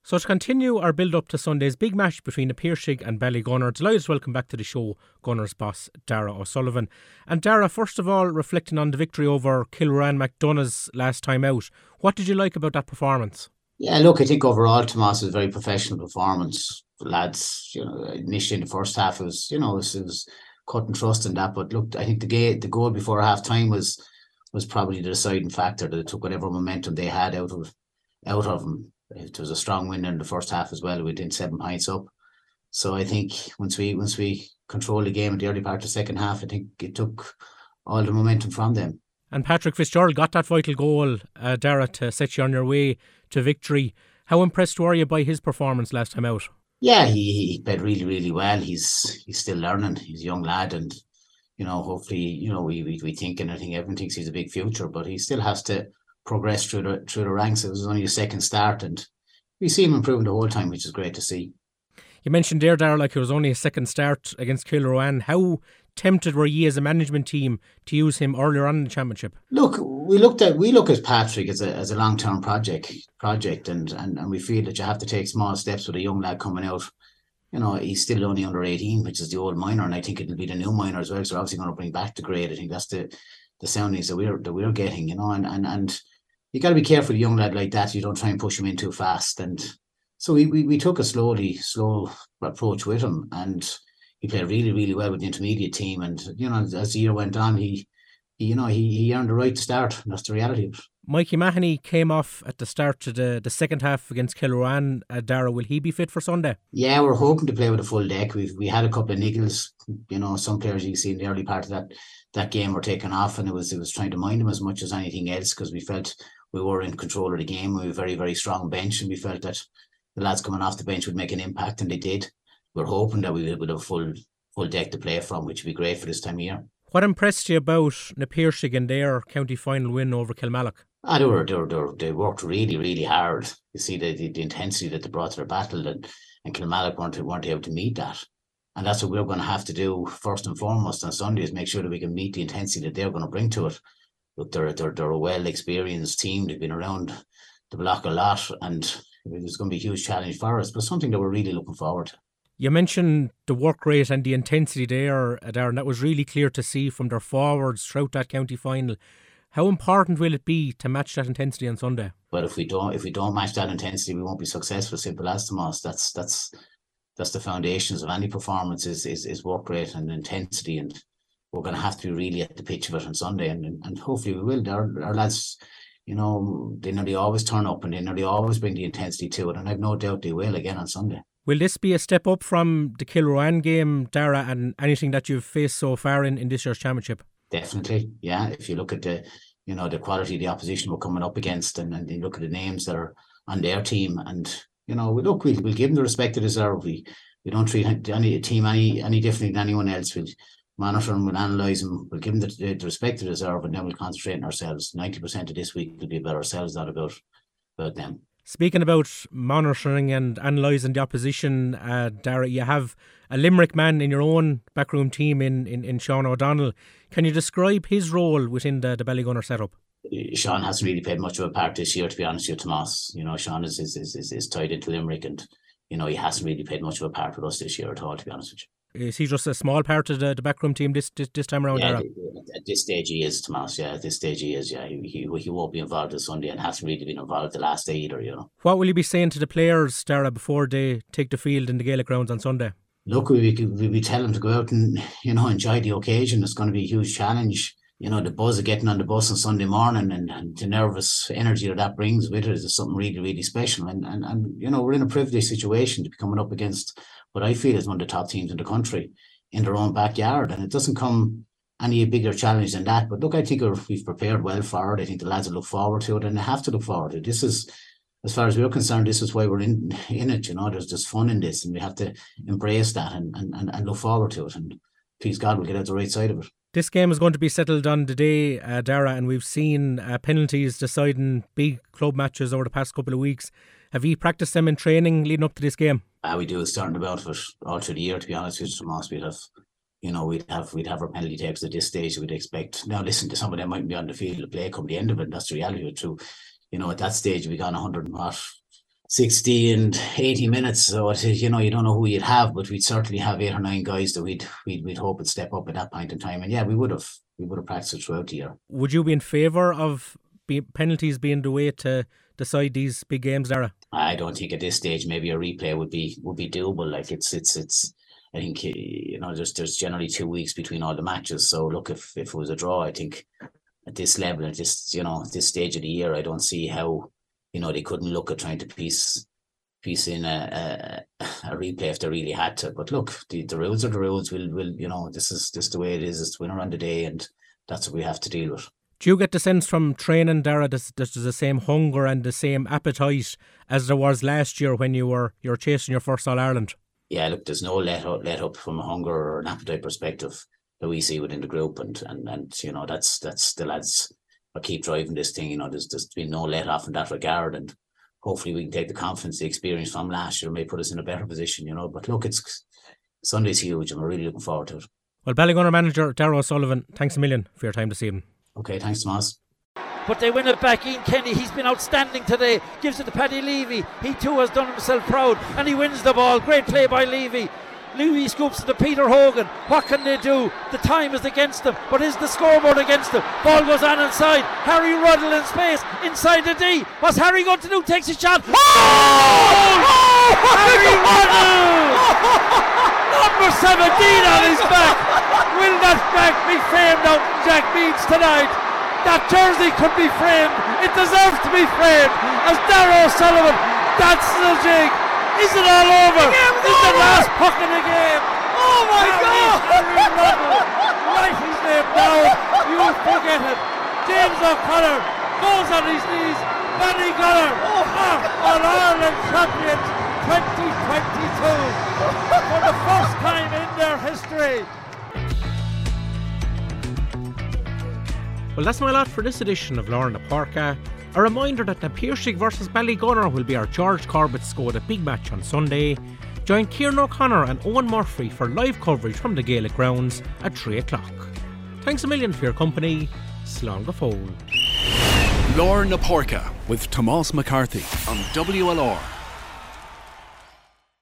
So to continue our build-up to Sunday's big match between the Piercig and Ballygunner, delighted to welcome back to the show Gunners boss Dara O'Sullivan. And Dara, first of all, reflecting on the victory over Kilruane McDonagh's last time out, what did you like about that performance? Yeah, look, I think overall Tomas was a very professional performance. The lads, initially in the first half, it was cut and trust in that. But look, I think the goal before half time was probably the deciding factor that took whatever momentum they had out of them. It was a strong win in the first half as well. We did 7 points up. So I think once we controlled the game in the early part of the second half, I think it took all the momentum from them. And Patrick Fitzgerald got that vital goal, Dara, to set you on your way to victory. How impressed were you by his performance last time out? Yeah, he played really, really well. He's still learning. He's a young lad, and hopefully, we think, and I think everyone thinks he's a big future, but he still has to progress through the ranks. It was only a second start, and we see him improving the whole time, which is great to see. You mentioned there, Dara, like it was only a second start against Kilruane. How tempted were you as a management team to use him earlier on in the championship? Look, we look at Patrick as a long-term project, and we feel that you have to take small steps with a young lad coming out. He's still only under 18, which is the old minor, and I think it'll be the new minor as well. So they're obviously going to bring back the grade. I think that's the soundings that we're getting, and you got to be careful with a young lad like that. You don't try and push him in too fast. And so we took a slow approach with him, and he played really, really well with the intermediate team. And as the year went on, he earned the right to start. And that's the reality of it. Mikey Mahoney came off at the start of the second half against Kilruane. Dara, will he be fit for Sunday? Yeah, we're hoping to play with a full deck. We had a couple of niggles. Some players you see in the early part of that game were taken off, and it was trying to mind them as much as anything else, because we felt we were in control of the game. We were a very, very strong bench, and we felt that the lads coming off the bench would make an impact, and they did. We're hoping that we would have full deck to play from, which would be great for this time of year. What impressed you about Na Piarsaigh and their county final win over Kilmallock? They worked really, really hard. You see the intensity that they brought to their battle, and Kilmallock weren't able to meet that. And that's what we're going to have to do first and foremost on Sunday, is make sure that we can meet the intensity that they're going to bring to it. Look, they're a well-experienced team. They've been around the block a lot, and there's going to be a huge challenge for us, but something that we're really looking forward to. You mentioned the work rate and the intensity there, Darren. That was really clear to see from their forwards throughout that county final. How important will it be to match that intensity on Sunday? But if we don't match that intensity, we won't be successful. Simple as, Tomas. That's the foundations of any performance is work rate and intensity, and we're going to have to be really at the pitch of it on Sunday, and hopefully we will. Our lads, they nearly always turn up, and they nearly always bring the intensity to it, and I've no doubt they will again on Sunday. Will this be a step up from the Kilruane game, Dara, and anything that you've faced so far in this year's championship? Definitely, yeah. If you look at the quality of the opposition we're coming up against, and you look at the names that are on their team, and we'll give them the respect they deserve. We don't treat any team any differently than anyone else. We'll monitor them, we'll analyse them, we'll give them the respect they deserve, and then we'll concentrate on ourselves. 90% of this week will be about ourselves, not about them. Speaking about monitoring and analysing the opposition, Dara, you have a Limerick man in your own backroom team in Sean O'Donnell. Can you describe his role within the Ballygunner setup? Sean hasn't really played much of a part this year, to be honest with you, Tomas. Sean is tied into Limerick, and he hasn't really played much of a part with us this year at all, to be honest with you. Is he just a small part of the backroom team this time around? Yeah, at this stage he is, Tomas. Yeah, at this stage he is. Yeah, he won't be involved this Sunday, and hasn't really been involved the last day either. What will you be saying to the players, Dara, before they take the field in the Gaelic grounds on Sunday? Look, we be telling them to go out and enjoy the occasion. It's going to be a huge challenge. The buzz of getting on the bus on Sunday morning, and the nervous energy that brings with it is something really, really special. And we're in a privileged situation to be coming up against what I feel is one of the top teams in the country in their own backyard. And it doesn't come any bigger challenge than that. But look, I think we've prepared well for it. I think the lads will look forward to it, and they have to look forward to it. This is, as far as we're concerned, this is why we're in it. There's just fun in this, and we have to embrace that and look forward to it. And please God, we'll get out the right side of it. This game is going to be settled on the day, Dara, and we've seen penalties deciding big club matches over the past couple of weeks. Have you practiced them in training leading up to this game? We do. It's starting about it all through the year, to be honest with you, Tomas. We'd have our penalty takes at this stage. We'd expect. Now, listen, to some of them might be on the field of play come the end of it. That's the reality of it. True. At that stage, we got 100 60 and 80 minutes. So, you don't know who you'd have, but we'd certainly have 8 or 9 guys that we'd hope would step up at that point in time. And yeah, we would have practiced it throughout the year. Would you be in favour of penalties being the way to decide these big games, Dara? I don't think at this stage maybe a replay would be doable. Like it's I think there's generally 2 weeks between all the matches. So look, if it was a draw, I think at this level, at this at this stage of the year, I don't see how they couldn't look at trying to piece in a replay if they really had to. But look, the rules are the rules. We'll this is just the way it is. It's winner on the day, and that's what we have to deal with. Do you get the sense from training, Dara, there's the same hunger and the same appetite as there was last year when you're chasing your first All-Ireland? Yeah, look, there's no let up from a hunger or an appetite perspective that we see within the group, and that's the lads that keep driving this thing. There's been no let off in that regard, and hopefully we can take the confidence, the experience from last year, may put us in a better position. But look, Sunday's huge, and we're really looking forward to it. Well, Ballygunner manager Dara O'Sullivan, thanks a million for your time this evening. Okay, thanks, Tomas. But they win it back. Ian Kenny, he's been outstanding today. Gives it to Paddy Levy. He too has done himself proud, and he wins the ball. Great play by Levy. Levy scoops it to Peter Hogan. What can they do? The time is against them, but is the scoreboard against them? Ball goes on inside. Harry Ruddle in space inside the D. What's Harry going to do? Takes a shot. Oh! Harry Ruddle! Number 17 on his back. Will that back be framed out Jack Meads tonight? That jersey could be framed. It deserves to be framed. As Dara O'Sullivan dances the jig. Is it all over? Is the last puck in the game? Oh my God! Harry Ruddle. Write his name down. You will forget it. James O'Connor goes on his knees. Ballygunner are All-Ireland champions 2022 for the first time in their history. Well, that's my lot for this edition of Lorna Parka. A reminder that the Piercing versus Ballygunner will be our George Corbett Skoda big match on Sunday. Join Kieran O'Connor and Owen Murphy for live coverage from the Gaelic grounds at 3 o'clock. Thanks a million for your company. Slán go fóill. Lorna Parka with Tomás McCarthy on WLR.